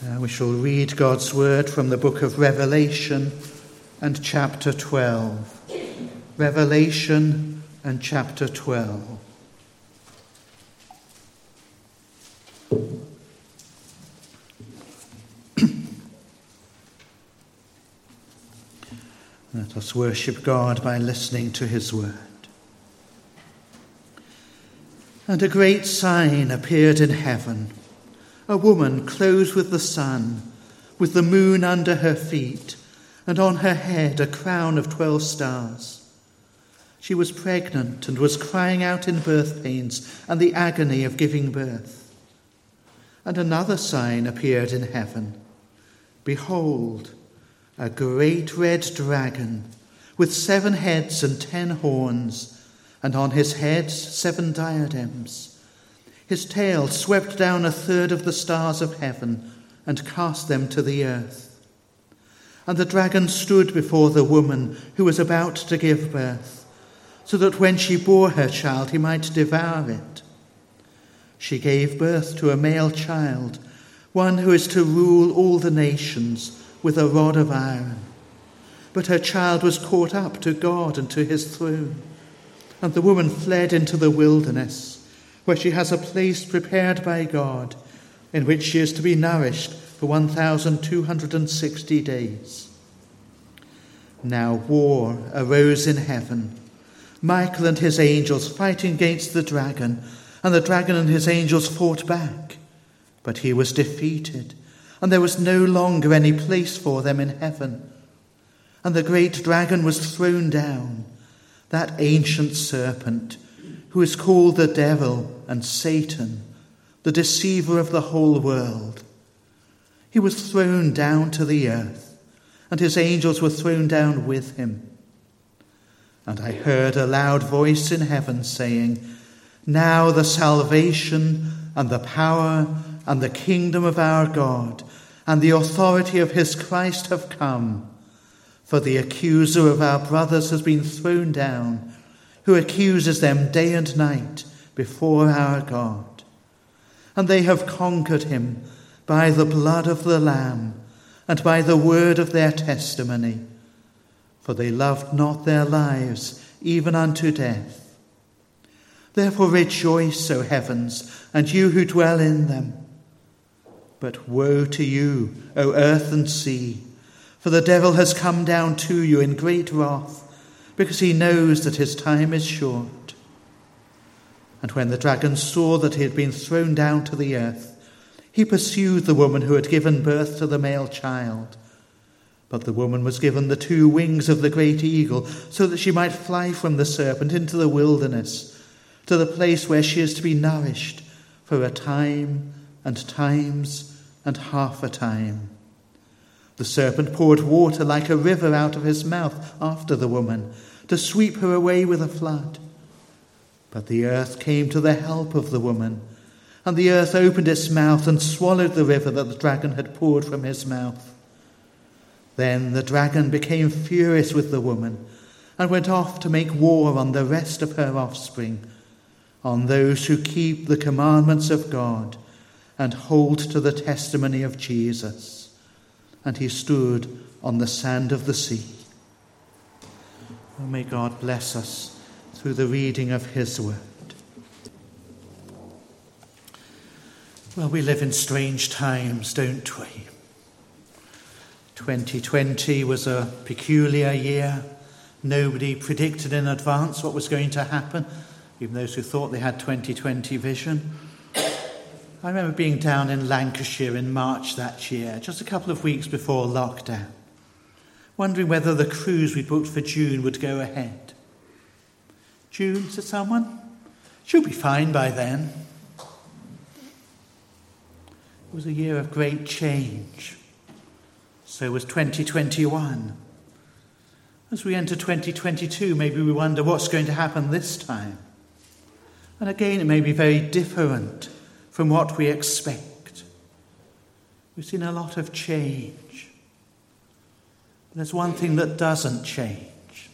We shall read God's word from the book of Revelation and chapter 12. Revelation and chapter 12. Let us worship God by listening to his word. And a great sign appeared in heaven, a woman clothed with the sun, with the moon under her feet, and on her head a crown of 12 stars. She was pregnant and was crying out in birth pains and the agony of giving birth. And another sign appeared in heaven. Behold, a great red dragon with 7 heads and 10 horns, and on his heads 7 diadems. His tail swept down 1/3 of the stars of heaven and cast them to the earth. And the dragon stood before the woman who was about to give birth, so that when she bore her child he might devour it. She gave birth to a male child, one who is to rule all the nations with a rod of iron. But her child was caught up to God and to his throne. And the woman fled into the wilderness, where she has a place prepared by God, in which she is to be nourished for 1,260 days. Now war arose in heaven, Michael and his angels fighting against the dragon, and the dragon and his angels fought back. But he was defeated, and there was no longer any place for them in heaven. And the great dragon was thrown down, that ancient serpent, who is called the devil and Satan, the deceiver of the whole world. He was thrown down to the earth, and his angels were thrown down with him. And I heard a loud voice in heaven saying, "Now the salvation and the power and the kingdom of our God and the authority of his Christ have come. For the accuser of our brothers has been thrown down, who accuses them day and night before our God. And they have conquered him by the blood of the Lamb and by the word of their testimony. For they loved not their lives even unto death. Therefore rejoice, O heavens, and you who dwell in them. But woe to you, O earth and sea, for the devil has come down to you in great wrath, because he knows that his time is short." And when the dragon saw that he had been thrown down to the earth, he pursued the woman who had given birth to the male child. But the woman was given the 2 wings of the great eagle, so that she might fly from the serpent into the wilderness, to the place where she is to be nourished for a time and times and half a time. The serpent poured water like a river out of his mouth after the woman, to sweep her away with a flood. But the earth came to the help of the woman, and the earth opened its mouth and swallowed the river that the dragon had poured from his mouth. Then the dragon became furious with the woman, and went off to make war on the rest of her offspring, on those who keep the commandments of God and hold to the testimony of Jesus. And he stood on the sand of the sea. Oh, may God bless us through the reading of his word. Well, we live in strange times, don't we? 2020 was a peculiar year. Nobody predicted in advance what was going to happen, even those who thought they had 2020 vision. I remember being down in Lancashire in March that year, just a couple of weeks before lockdown, wondering whether the cruise we booked for June would go ahead. June, said someone? She'll be fine by then. It was a year of great change. So was 2021. As we enter 2022, maybe we wonder what's going to happen this time. And again, it may be very different from what we expect. We've seen a lot of change. There's one thing that doesn't change,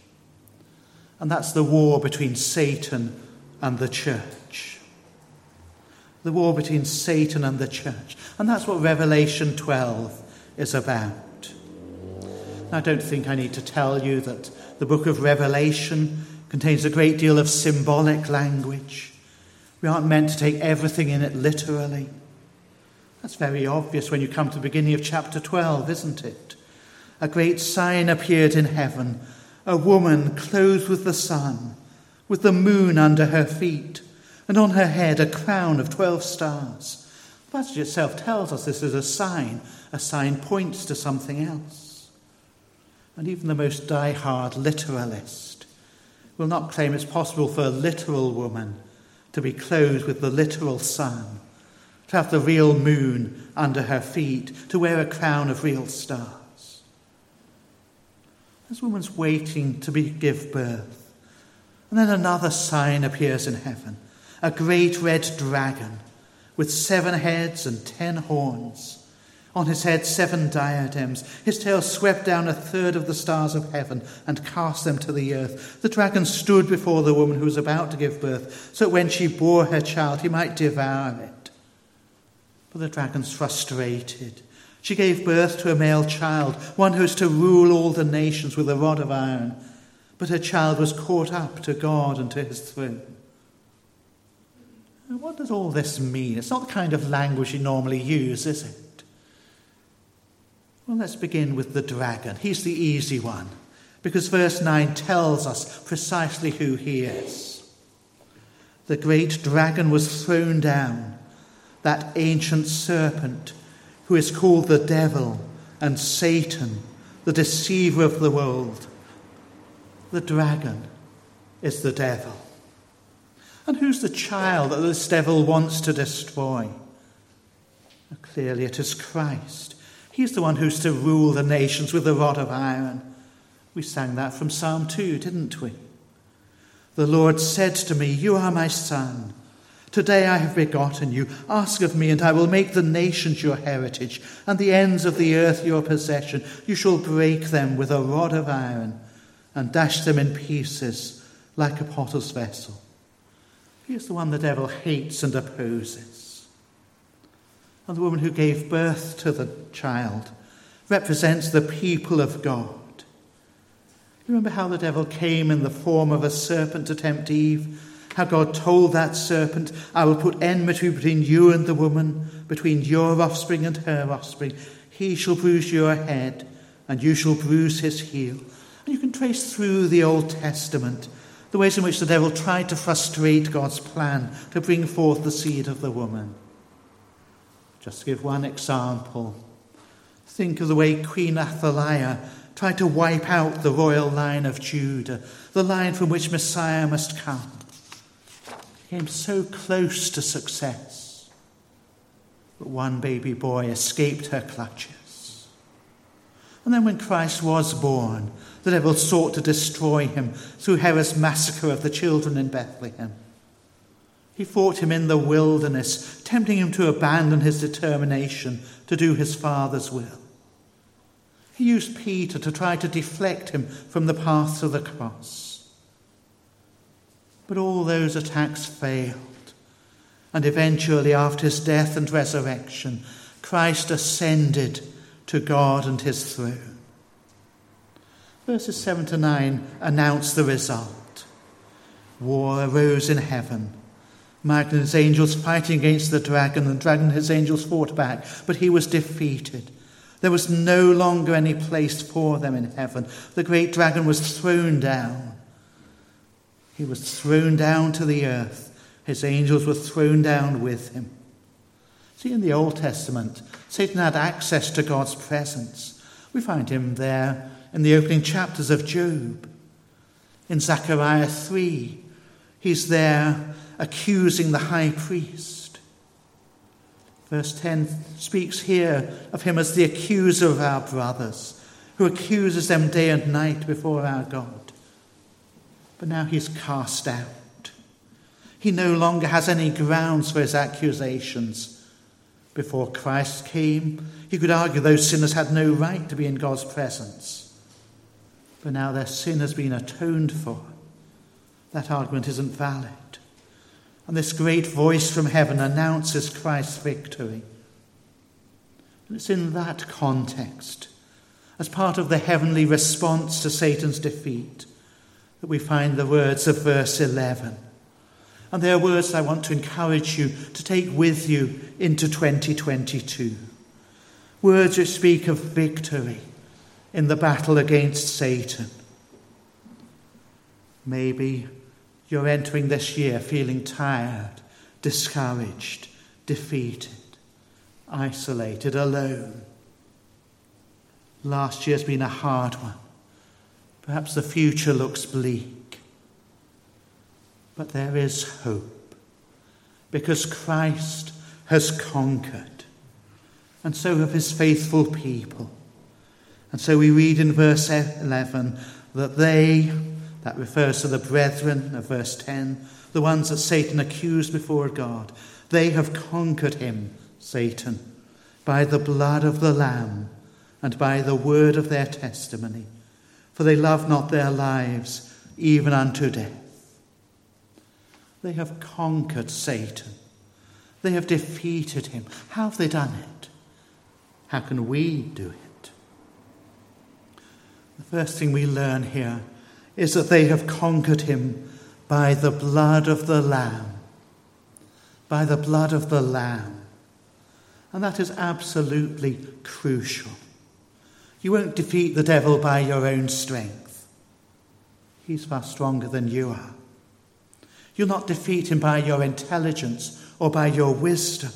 and that's the war between Satan and the church. the war between Satan and the church. And that's what Revelation 12 is about. I don't think I need to tell you that the book of Revelation contains a great deal of symbolic language. We aren't meant to take everything in it literally. That's very obvious when you come to the beginning of chapter 12, isn't it? A great sign appeared in heaven, a woman clothed with the sun, with the moon under her feet, and on her head a crown of 12 stars. The passage itself tells us this is a sign. A sign points to something else. And even the most die-hard literalist will not claim it's possible for a literal woman to be clothed with the literal sun, to have the real moon under her feet, to wear a crown of real stars. This woman's waiting to give birth. And then another sign appears in heaven, a great red dragon with 7 heads and 10 horns. On his head 7 diadems. His tail swept down 1/3 of the stars of heaven and cast them to the earth. The dragon stood before the woman who was about to give birth, so that when she bore her child, he might devour it. But the dragon's frustrated. She gave birth to a male child, one who is to rule all the nations with a rod of iron. But her child was caught up to God and to his throne. Now, what does all this mean? It's not the kind of language you normally use, is it? Well, let's begin with the dragon. He's the easy one, because verse 9 tells us precisely who he is. The great dragon was thrown down, that ancient serpent who is called the devil and Satan, the deceiver of the world. The dragon is the devil. And who's the child that this devil wants to destroy? Well, clearly it is Christ. He's the one who's to rule the nations with a rod of iron. We sang that from Psalm 2, didn't we? The Lord said to me, "You are my son. Today I have begotten you. Ask of me, and I will make the nations your heritage, and the ends of the earth your possession. You shall break them with a rod of iron, and dash them in pieces like a potter's vessel." He is the one the devil hates and opposes. And the woman who gave birth to the child represents the people of God. You remember how the devil came in the form of a serpent to tempt Eve? How God told that serpent, "I will put enmity between you and the woman, between your offspring and her offspring. He shall bruise your head, and you shall bruise his heel." And you can trace through the Old Testament the ways in which the devil tried to frustrate God's plan to bring forth the seed of the woman. Just to give one example, think of the way Queen Athaliah tried to wipe out the royal line of Judah, the line from which Messiah must come. She came so close to success, but one baby boy escaped her clutches. And then when Christ was born, the devil sought to destroy him through Herod's massacre of the children in Bethlehem. He fought him in the wilderness, tempting him to abandon his determination to do his Father's will. He used Peter to try to deflect him from the path to the cross. But all those attacks failed, and eventually, after his death and resurrection, Christ ascended to God and his throne. Verses 7 to 9 announce the result. War arose in heaven. Michael and his angels fighting against the dragon, and the dragon and his angels fought back, but he was defeated. There was no longer any place for them in heaven. The great dragon was thrown down. He was thrown down to the earth. His angels were thrown down with him. See, in the Old Testament, Satan had access to God's presence. We find him there in the opening chapters of Job. In Zechariah 3, he's there accusing the high priest. Verse 10 speaks here of him as the accuser of our brothers, who accuses them day and night before our God. But now he's cast out. He no longer has any grounds for his accusations. Before Christ came, he could argue those sinners had no right to be in God's presence. But now their sin has been atoned for. That argument isn't valid. And this great voice from heaven announces Christ's victory. And it's in that context, as part of the heavenly response to Satan's defeat, that we find the words of verse 11. And they are words I want to encourage you to take with you into 2022. Words which speak of victory in the battle against Satan. Maybe you're entering this year feeling tired, discouraged, defeated, isolated, alone. Last year's been a hard one. Perhaps the future looks bleak. But there is hope, because Christ has conquered, and so have his faithful people. And so we read in verse 11 that they, that refers to the brethren of verse 10, the ones that Satan accused before God, they have conquered him, Satan, by the blood of the Lamb and by the word of their testimony. For they love not their lives even unto death. They have conquered Satan. They have defeated him. How have they done it? How can we do it? The first thing we learn here is that they have conquered him by the blood of the Lamb. By the blood of the Lamb. And that is absolutely crucial. You won't defeat the devil by your own strength. He's far stronger than you are. You'll not defeat him by your intelligence or by your wisdom.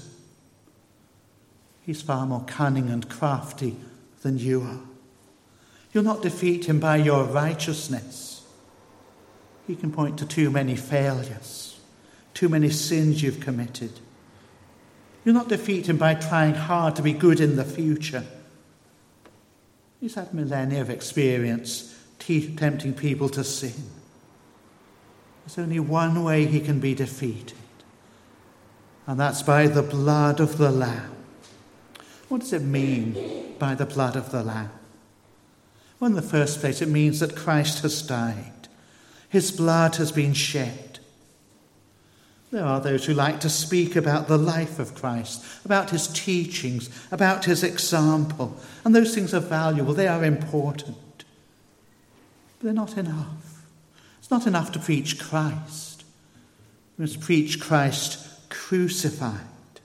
He's far more cunning and crafty than you are. You'll not defeat him by your righteousness. He can point to too many failures, too many sins you've committed. You'll not defeat him by trying hard to be good in the future. He's had millennia of experience tempting people to sin. There's only one way he can be defeated, and that's by the blood of the Lamb. What does it mean by the blood of the Lamb? Well, in the first place, it means that Christ has died. His blood has been shed. There are those who like to speak about the life of Christ, about his teachings, about his example, and those things are valuable, they are important. But they're not enough. It's not enough to preach Christ. We must preach Christ crucified.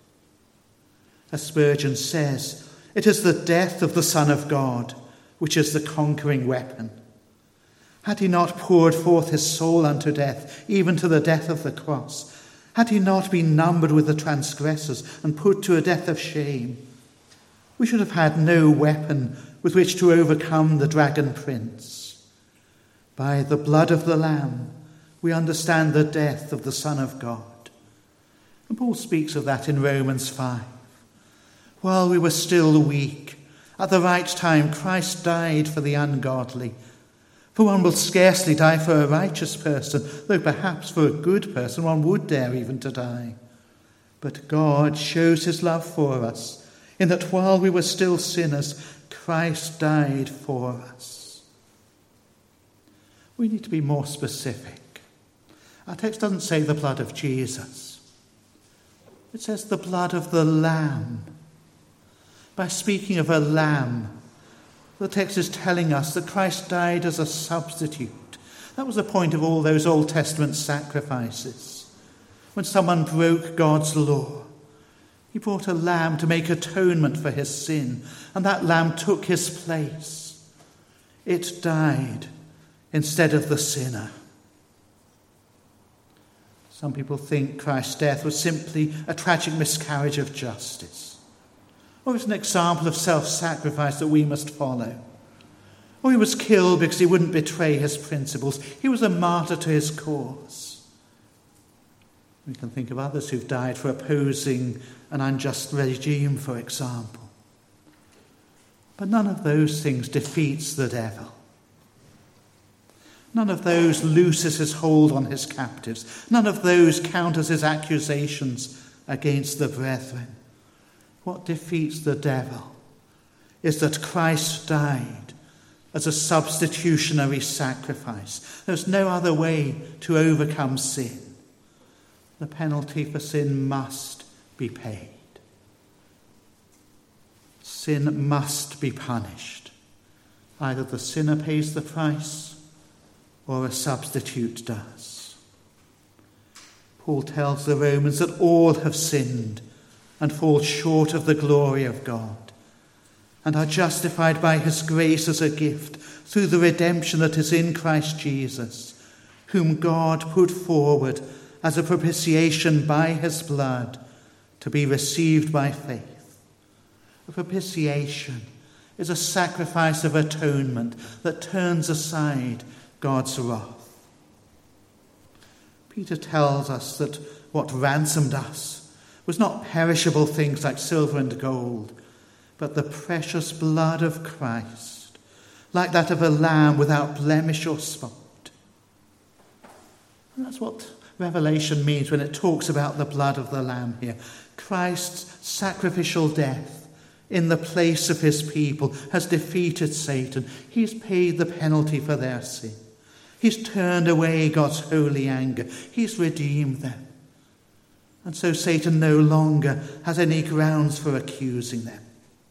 As Spurgeon says, it is the death of the Son of God which is the conquering weapon. Had he not poured forth his soul unto death, even to the death of the cross, had he not been numbered with the transgressors and put to a death of shame, we should have had no weapon with which to overcome the dragon prince. By the blood of the Lamb, we understand the death of the Son of God. And Paul speaks of that in Romans 5. While we were still weak, at the right time, Christ died for the ungodly. For one will scarcely die for a righteous person, though perhaps for a good person one would dare even to die. But God shows his love for us, in that while we were still sinners, Christ died for us. We need to be more specific. Our text doesn't say the blood of Jesus. It says the blood of the Lamb. By speaking of a lamb, the text is telling us that Christ died as a substitute. That was the point of all those Old Testament sacrifices. When someone broke God's law, he brought a lamb to make atonement for his sin, and that lamb took his place. It died instead of the sinner. Some people think Christ's death was simply a tragic miscarriage of justice, or it's an example of self-sacrifice that we must follow. Or he was killed because he wouldn't betray his principles. He was a martyr to his cause. We can think of others who've died for opposing an unjust regime, for example. But none of those things defeats the devil. None of those looses his hold on his captives. None of those counters his accusations against the brethren. What defeats the devil is that Christ died as a substitutionary sacrifice. There's no other way to overcome sin. The penalty for sin must be paid. Sin must be punished. Either the sinner pays the price or a substitute does. Paul tells the Romans that all have sinned and fall short of the glory of God, and are justified by his grace as a gift through the redemption that is in Christ Jesus, whom God put forward as a propitiation by his blood to be received by faith. A propitiation is a sacrifice of atonement that turns aside God's wrath. Peter tells us that what ransomed us was not perishable things like silver and gold, but the precious blood of Christ, like that of a lamb without blemish or spot. And that's what Revelation means when it talks about the blood of the lamb here. Christ's sacrificial death in the place of his people has defeated Satan. He's paid the penalty for their sin. He's turned away God's holy anger. He's redeemed them. And so Satan no longer has any grounds for accusing them.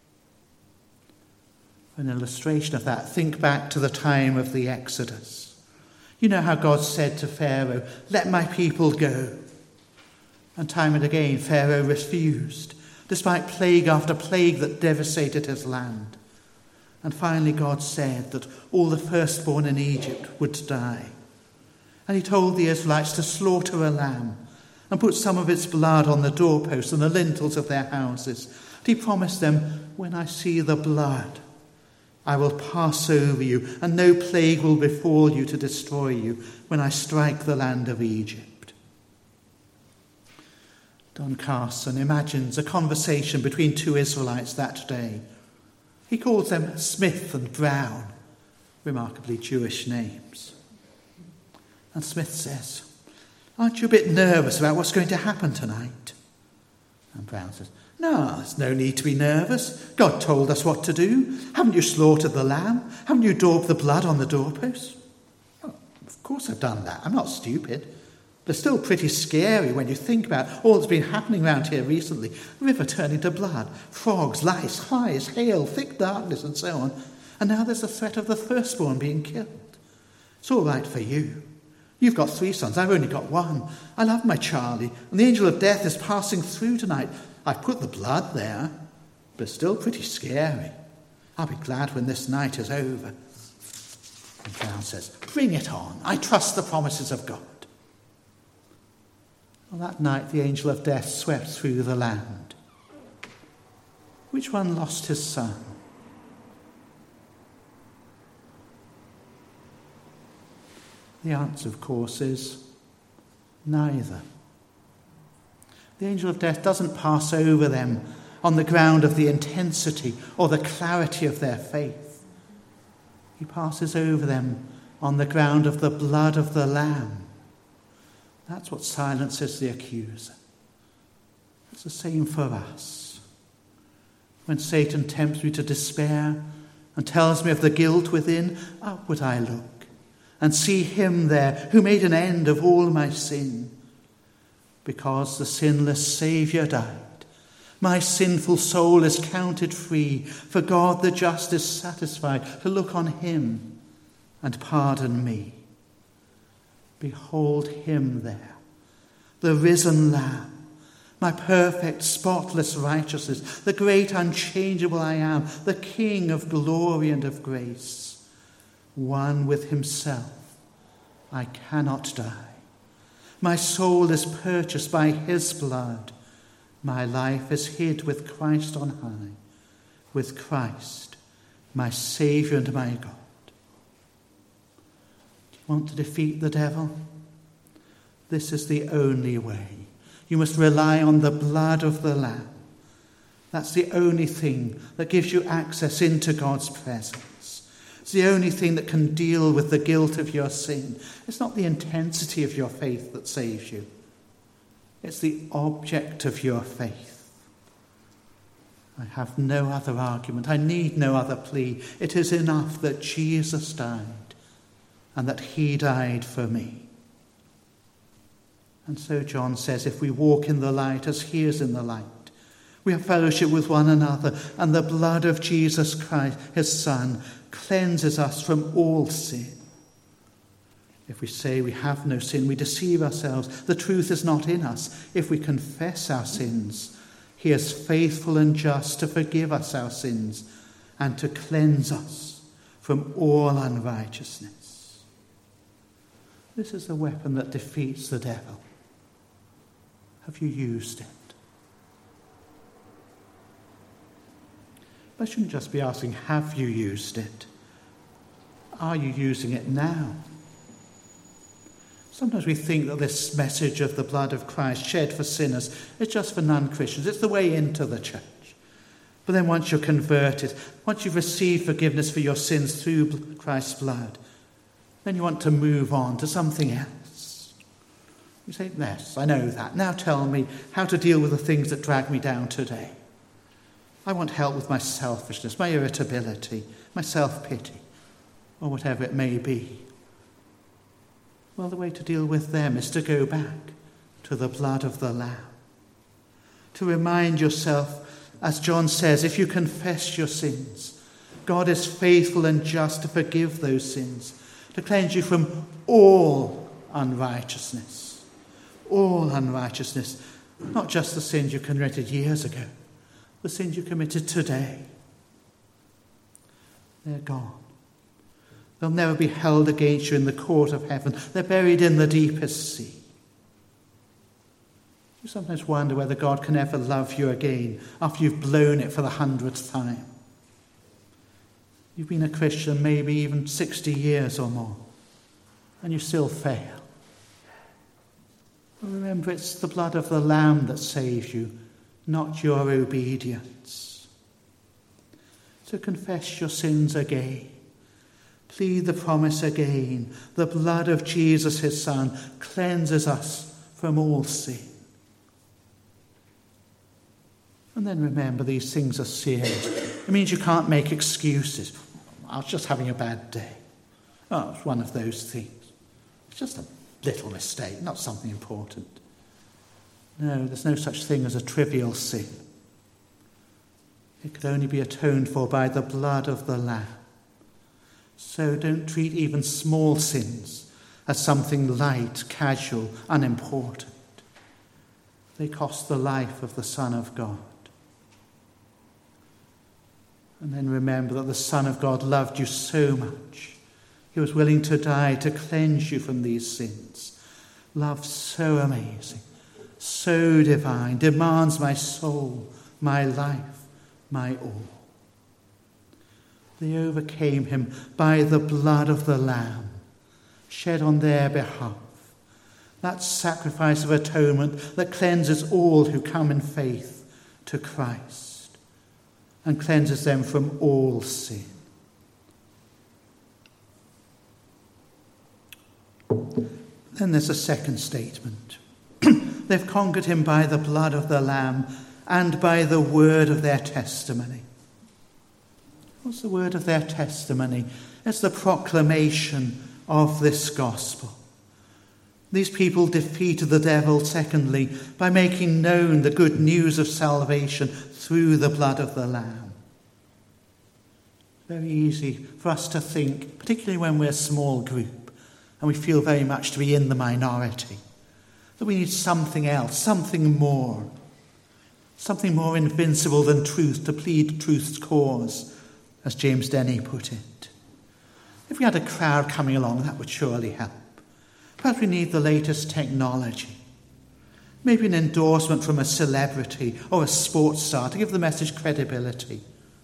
For an illustration of that, think back to the time of the Exodus. You know how God said to Pharaoh, "Let my people go." And time and again Pharaoh refused, despite plague after plague that devastated his land. And finally God said that all the firstborn in Egypt would die. And he told the Israelites to slaughter a lamb and put some of its blood on the doorposts and the lintels of their houses. And he promised them, "When I see the blood, I will pass over you, and no plague will befall you to destroy you when I strike the land of Egypt." Don Carson imagines a conversation between two Israelites that day. He calls them Smith and Brown, remarkably Jewish names. And Smith says, "Aren't you a bit nervous about what's going to happen tonight?" And Brown says, "No, there's no need to be nervous. God told us what to do. Haven't you slaughtered the lamb? Haven't you daubed the blood on the doorposts?" "Oh, of course I've done that. I'm not stupid. They're still pretty scary when you think about all that's been happening around here recently. The river turning to blood, frogs, lice, flies, hail, thick darkness, and so on. And now there's the threat of the firstborn being killed. It's all right for you. You've got 3 sons. I've only got 1. I love my Charlie, and the angel of death is passing through tonight. I've put the blood there, but it's still pretty scary. I'll be glad when this night is over." And Brown says, "Bring it on. I trust the promises of God." Well, that night the angel of death swept through the land. Which one lost his son? The answer, of course, is neither. The angel of death doesn't pass over them on the ground of the intensity or the clarity of their faith. He passes over them on the ground of the blood of the Lamb. That's what silences the accuser. It's the same for us. When Satan tempts me to despair and tells me of the guilt within, upward I look and see him there who made an end of all my sin. Because the sinless Saviour died, my sinful soul is counted free, for God the just is satisfied to look on him and pardon me. Behold him there, the risen Lamb, my perfect, spotless righteousness, the great unchangeable I am, the King of glory and of grace. One with himself, I cannot die. My soul is purchased by his blood. My life is hid with Christ on high, with Christ, my Saviour and my God. Do you want to defeat the devil? This is the only way. You must rely on the blood of the Lamb. That's the only thing that gives you access into God's presence. It's the only thing that can deal with the guilt of your sin. It's not the intensity of your faith that saves you. It's the object of your faith. I have no other argument. I need no other plea. It is enough that Jesus died and that he died for me. And so John says, if we walk in the light as he is in the light, we have fellowship with one another, and the blood of Jesus Christ, his Son, cleanses us from all sin. If we say we have no sin, we deceive ourselves. The truth is not in us. If we confess our sins, he is faithful and just to forgive us our sins and to cleanse us from all unrighteousness. This is the weapon that defeats the devil. Have you used it? I shouldn't just be asking, have you used it? Are you using it now? Sometimes we think that this message of the blood of Christ shed for sinners is just for non-Christians. It's the way into the church. But then once you're converted, once you've received forgiveness for your sins through Christ's blood, then you want to move on to something else. You say, yes, I know that. Now tell me how to deal with the things that drag me down today. I want help with my selfishness, my irritability, my self-pity, or whatever it may be. Well, the way to deal with them is to go back to the blood of the Lamb. To remind yourself, as John says, if you confess your sins, God is faithful and just to forgive those sins, to cleanse you from all unrighteousness. All unrighteousness, not just the sins you committed years ago, the sins you committed today. They're gone. They'll never be held against you in the court of heaven. They're buried in the deepest sea. You sometimes wonder whether God can ever love you again after you've blown it for the 100th time. You've been a Christian maybe even 60 years or more, and you still fail. Well, remember, it's the blood of the Lamb that saves you, not your obedience. So confess your sins again. Plead the promise again. The blood of Jesus, his Son, cleanses us from all sin. And then remember, these things are serious. It means you can't make excuses. I was just having a bad day. Oh, it's one of those things. It's just a little mistake, not something important. No, there's no such thing as a trivial sin. It could only be atoned for by the blood of the Lamb. So don't treat even small sins as something light, casual, unimportant. They cost the life of the Son of God. And then remember that the Son of God loved you so much. He was willing to die to cleanse you from these sins. Love so amazing, so divine, demands my soul, my life, my all. They overcame him by the blood of the Lamb, shed on their behalf. That sacrifice of atonement that cleanses all who come in faith to Christ and cleanses them from all sin. Then there's a second statement. They've conquered him by the blood of the Lamb and by the word of their testimony. What's the word of their testimony? It's the proclamation of this gospel. These people defeated the devil, secondly, by making known the good news of salvation through the blood of the Lamb. Very easy for us to think, particularly when we're a small group and we feel very much to be in the minority, that we need something else, something more invincible than truth to plead truth's cause, as James Denny put it. If we had a crowd coming along, that would surely help. Perhaps we need the latest technology. Maybe an endorsement from a celebrity or a sports star to give the message credibility.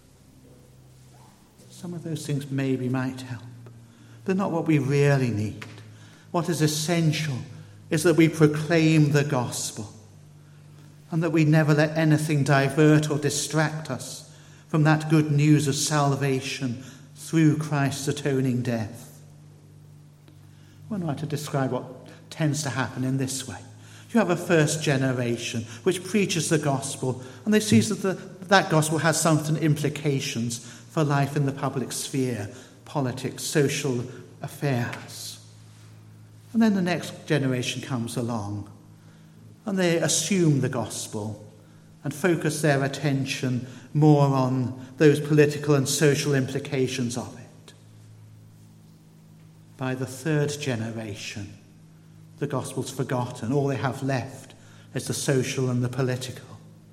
Some of those things maybe might help. They're not what we really need. What is essential is that we proclaim the gospel and that we never let anything divert or distract us from that good news of salvation through Christ's atoning death. One writer described what tends to happen in this way. You have a first generation which preaches the gospel, and they see that that gospel has certain implications for life in the public sphere, politics, social affairs. And then the next generation comes along, and they assume the gospel and focus their attention more on those political and social implications of it. By the third generation, the gospel's forgotten. All they have left is the social and the political.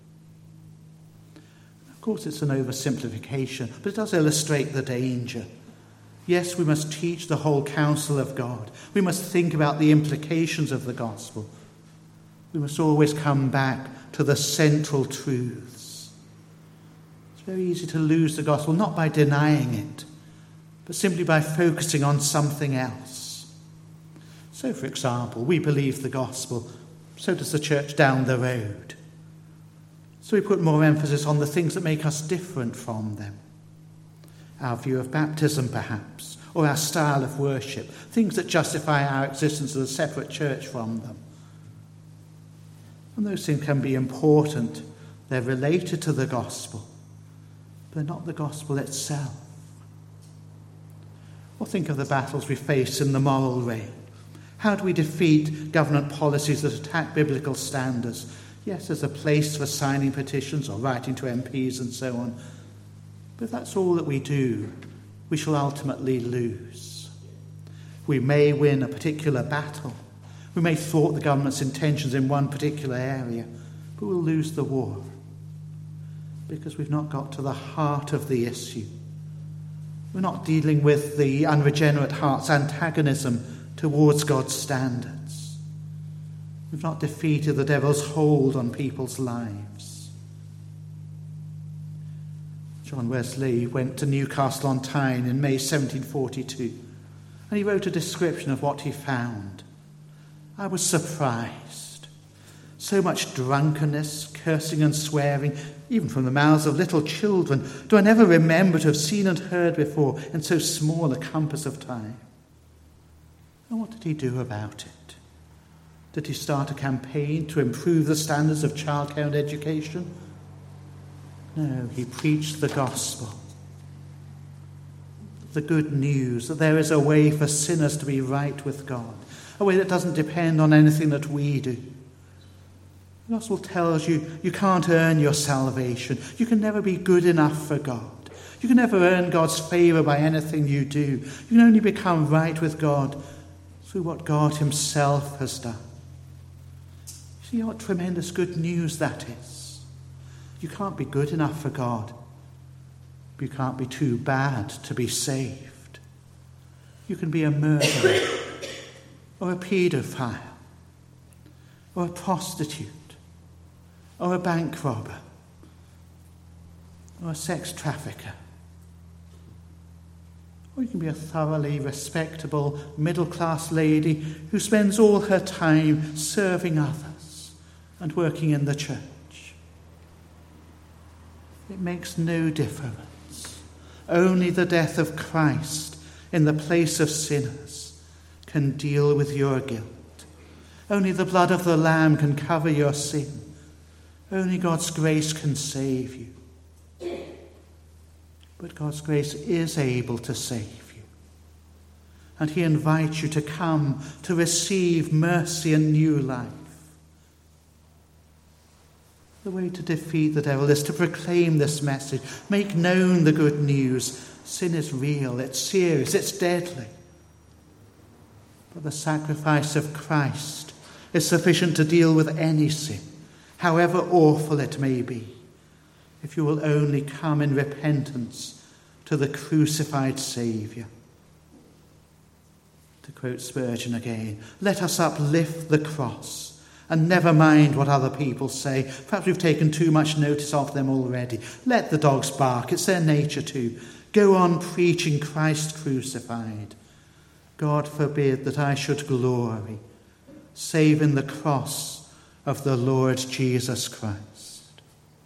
Of course, it's an oversimplification, but it does illustrate the danger. Yes, we must teach the whole counsel of God. We must think about the implications of the gospel. We must always come back to the central truths. It's very easy to lose the gospel, not by denying it, but simply by focusing on something else. So, for example, we believe the gospel, so does the church down the road. So we put more emphasis on the things that make us different from them. Our view of baptism, perhaps, or our style of worship, things that justify our existence as a separate church from them. And those things can be important. They're related to the gospel, but they're not the gospel itself. Or think of the battles we face in the moral realm. How do we defeat government policies that attack biblical standards? Yes, there's a place for signing petitions or writing to MPs and so on. But if that's all that we do, we shall ultimately lose. We may win a particular battle. We may thwart the government's intentions in one particular area, but we'll lose the war because we've not got to the heart of the issue. We're not dealing with the unregenerate heart's antagonism towards God's standards. We've not defeated the devil's hold on people's lives. John Wesley went to Newcastle on Tyne in May 1742, and he wrote a description of what he found. I was surprised. So much drunkenness, cursing and swearing, even from the mouths of little children, do I never remember to have seen and heard before in so small a compass of time. And what did he do about it? Did he start a campaign to improve the standards of childcare and education? No, he preached the gospel. The good news that there is a way for sinners to be right with God. A way that doesn't depend on anything that we do. The gospel tells you you can't earn your salvation. You can never be good enough for God. You can never earn God's favour by anything you do. You can only become right with God through what God himself has done. See what tremendous good news that is. You can't be good enough for God. You can't be too bad to be saved. You can be a murderer or a paedophile or a prostitute or a bank robber or a sex trafficker. Or you can be a thoroughly respectable middle-class lady who spends all her time serving others and working in the church. It makes no difference. Only the death of Christ in the place of sinners can deal with your guilt. Only the blood of the Lamb can cover your sin. Only God's grace can save you. But God's grace is able to save you. And he invites you to come to receive mercy and new life. The way to defeat the devil is to proclaim this message. Make known the good news. Sin is real, it's serious, it's deadly. But the sacrifice of Christ is sufficient to deal with any sin, however awful it may be, if you will only come in repentance to the crucified Saviour. To quote Spurgeon again, let us uplift the cross and never mind what other people say. Perhaps we've taken too much notice of them already. Let the dogs bark, it's their nature too. Go on preaching Christ crucified. God forbid that I should glory, save in the cross of the Lord Jesus Christ.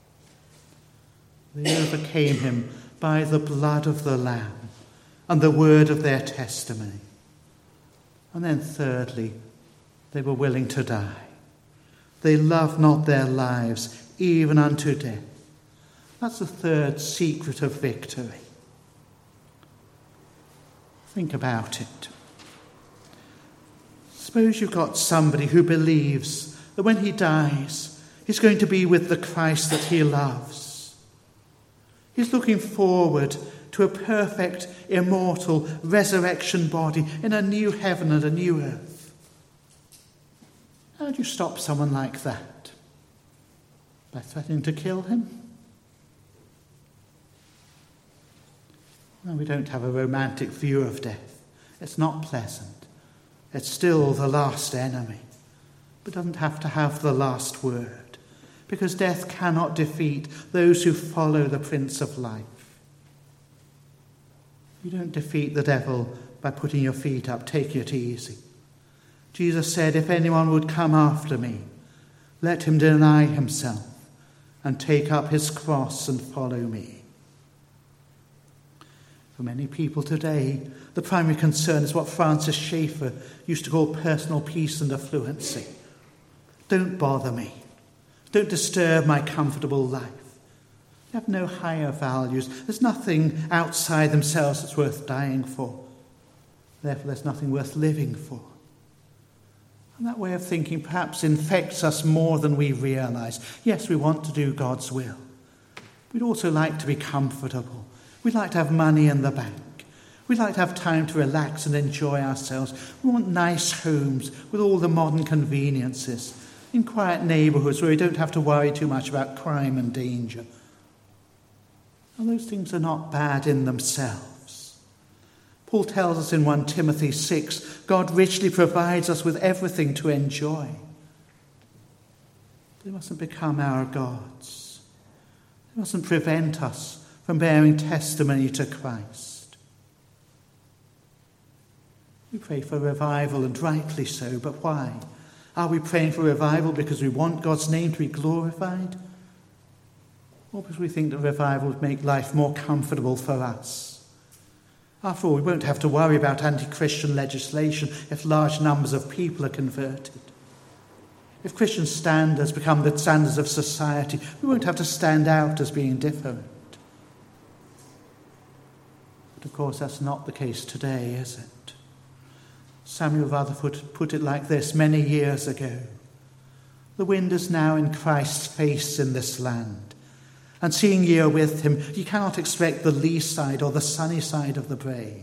They overcame him by the blood of the Lamb and the word of their testimony. And then thirdly, they were willing to die. They loved not their lives, even unto death. That's the third secret of victory. Think about it. Suppose you've got somebody who believes that when he dies, he's going to be with the Christ that he loves. He's looking forward to a perfect, immortal resurrection body in a new heaven and a new earth. How do you stop someone like that? By threatening to kill him? No, we don't have a romantic view of death. It's not pleasant. It's still the last enemy, but doesn't have to have the last word, because death cannot defeat those who follow the Prince of Life. You don't defeat the devil by putting your feet up, taking it easy. Jesus said, if anyone would come after me, let him deny himself and take up his cross and follow me. For many people today, the primary concern is what Francis Schaeffer used to call personal peace and affluency. Don't bother me. Don't disturb my comfortable life. They have no higher values. There's nothing outside themselves that's worth dying for. Therefore, there's nothing worth living for. And that way of thinking perhaps infects us more than we realize. Yes, we want to do God's will. We'd also like to be comfortable. We'd like to have money in the bank. We'd like to have time to relax and enjoy ourselves. We want nice homes with all the modern conveniences, in quiet neighbourhoods where we don't have to worry too much about crime and danger. And those things are not bad in themselves. Paul tells us in 1 Timothy 6, God richly provides us with everything to enjoy. They mustn't become our gods. They mustn't prevent us from bearing testimony to Christ. We pray for revival, and rightly so, but why? Are we praying for revival because we want God's name to be glorified? Or because we think that revival would make life more comfortable for us? After all, we won't have to worry about anti-Christian legislation if large numbers of people are converted. If Christian standards become the standards of society, we won't have to stand out as being different. But of course, that's not the case today, is it? Samuel Rutherford put it like this many years ago. The wind is now in Christ's face in this land, and seeing ye are with him, ye cannot expect the lee side or the sunny side of the brae.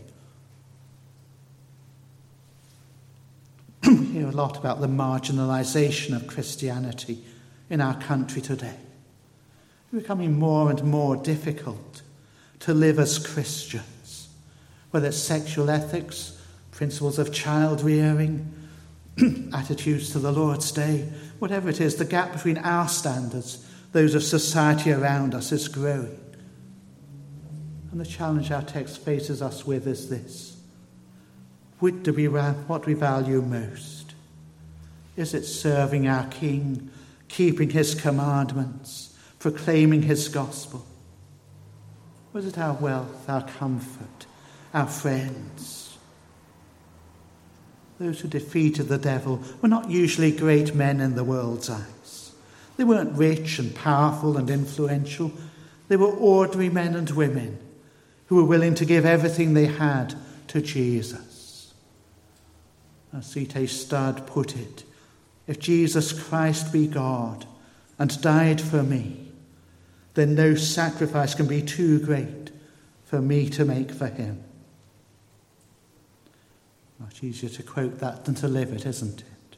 We hear a lot about the marginalisation of Christianity in our country today. It's becoming more and more difficult to live as Christians, whether it's sexual ethics, principles of child rearing, attitudes to the Lord's Day, whatever it is, the gap between our standards, those of society around us, is growing. And the challenge our text faces us with is this. What we value most? Is it serving our King, keeping his commandments, proclaiming his gospel? Or is it our wealth, our comfort, our friends? Those who defeated the devil were not usually great men in the world's eyes. They weren't rich and powerful and influential. They were ordinary men and women who were willing to give everything they had to Jesus. As C.T. Studd put it, if Jesus Christ be God and died for me, then no sacrifice can be too great for me to make for him. Much easier to quote that than to live it, isn't it?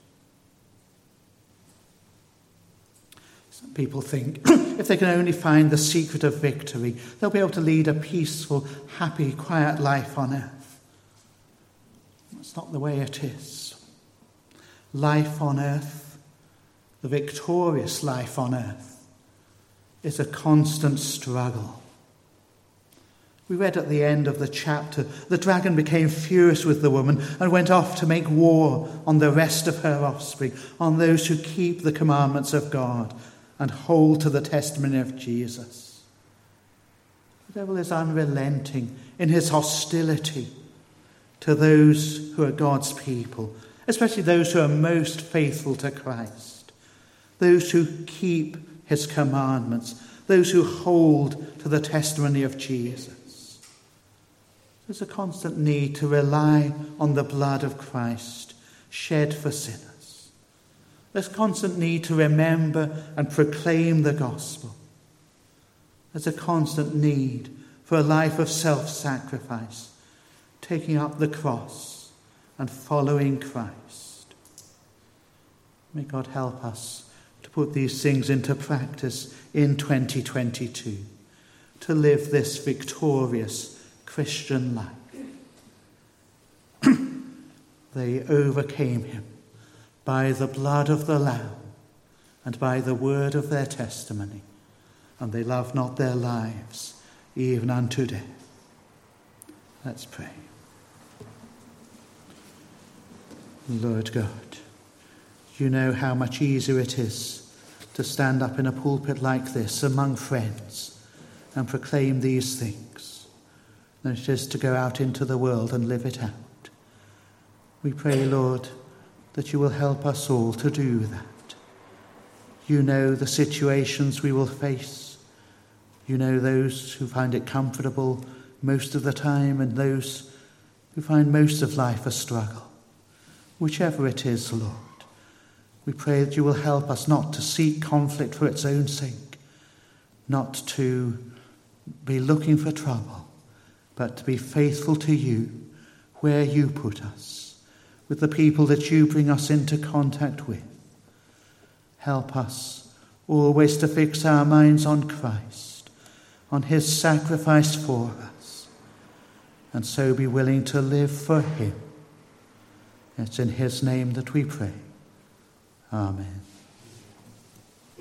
Some people think if they can only find the secret of victory, they'll be able to lead a peaceful, happy, quiet life on earth. That's not the way it is. Life on earth, the victorious life on earth, is a constant struggle. We read at the end of the chapter, the dragon became furious with the woman and went off to make war on the rest of her offspring, on those who keep the commandments of God and hold to the testimony of Jesus. The devil is unrelenting in his hostility to those who are God's people, especially those who are most faithful to Christ, those who keep his commandments, those who hold to the testimony of Jesus. There's a constant need to rely on the blood of Christ shed for sinners. There's constant need to remember and proclaim the gospel. There's a constant need for a life of self-sacrifice, taking up the cross and following Christ. May God help us to put these things into practice in 2022, to live this victorious Christian life. They overcame him by the blood of the Lamb and by the word of their testimony, and they loved not their lives even unto death. Let's pray. Lord God, you know how much easier it is to stand up in a pulpit like this among friends and proclaim these things than it is to go out into the world and live it out. We pray, Lord, that you will help us all to do that. You know the situations we will face. You know those who find it comfortable most of the time and those who find most of life a struggle. Whichever it is, Lord, we pray that you will help us not to seek conflict for its own sake, not to be looking for trouble, but to be faithful to you where you put us, with the people that you bring us into contact with. Help us always to fix our minds on Christ, on his sacrifice for us, and so be willing to live for him. It's in his name that we pray. Amen.